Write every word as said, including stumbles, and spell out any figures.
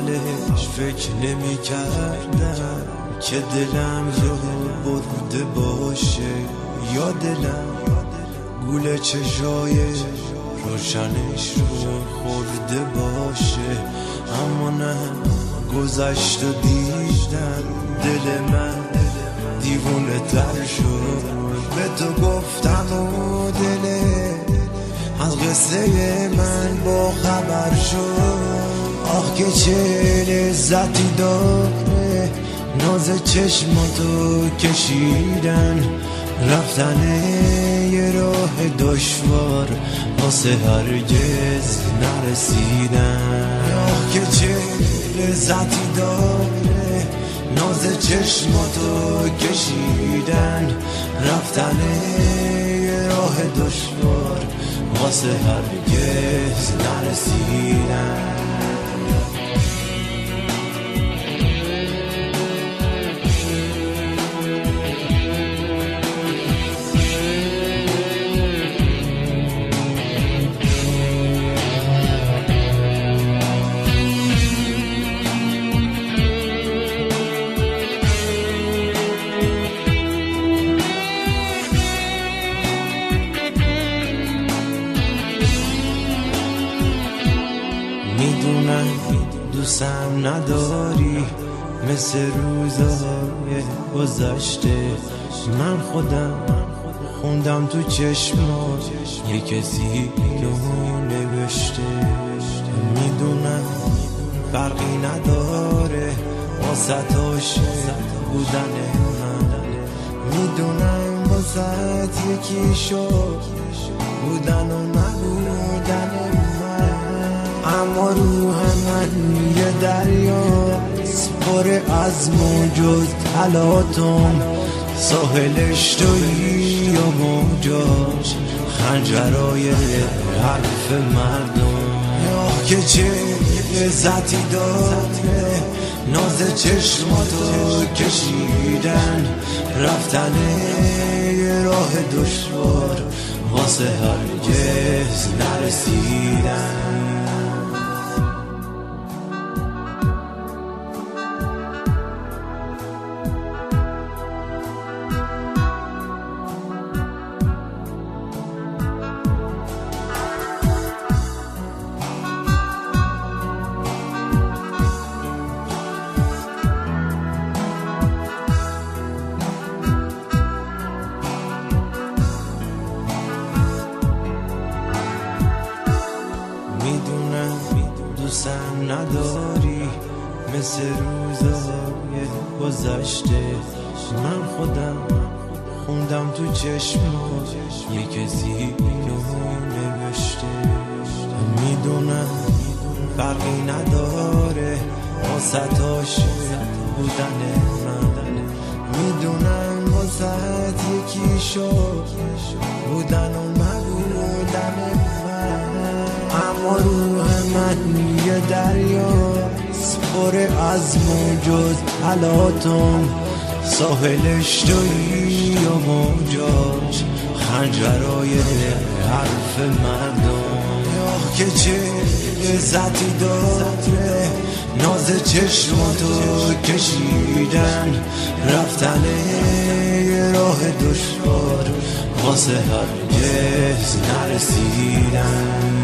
اولش فکر نمی کردم که دلم رو برده باشه، یا دلم گوله چشای روشنش رو خورده باشه. اما نه، گذشت و دیدم دل من دیوونه تر شد. به تو گفتم و دل از قصه من با خبر شد. آخ که چه لذتی داره ناز چشماتو کشیدن، رفتن یه راه دشوار واسه هرگز نرسیدن. آخ که چه لذتی داره ناز چشماتو کشیدن، رفتن یه راه دشوار واسه هرگز نرسیدن. میدونم دوستم نداری مثل روزهای گذشته. من خودم خوندم تو چشمات یه کسی رو نوشته. میدونم فرقی نداره واسه عاشق بودن من، میدونم واسه یکی شد بودن و نبودن من. اما روح من یه دریاست پر از موج طلاتم، ساحلش تویی و موجاش خنجرای حرف مردم. یا که چه لذتی داره ناز چشماتو کشیدن، رفتن یه راه دشوار واسه هرگز نرسیدن. میدونم دوستم نداری مثل روزهای گذشته. من خودم خوندم تو چشمات یه کسی رو نوشته. میدونم فرقی نداره واسه عاشق بودن من، میدونم واسه یکی شد بودن و نبودن من. اما روح من یه دریاست پر از موج طلاتم، ساحلش تویی و موجاش خنجرای حرف مردم. آخ که چه لذتی داره ناز چشماتو کشیدن، رفتن یه راه دشوار واسه هرگز نرسیدن.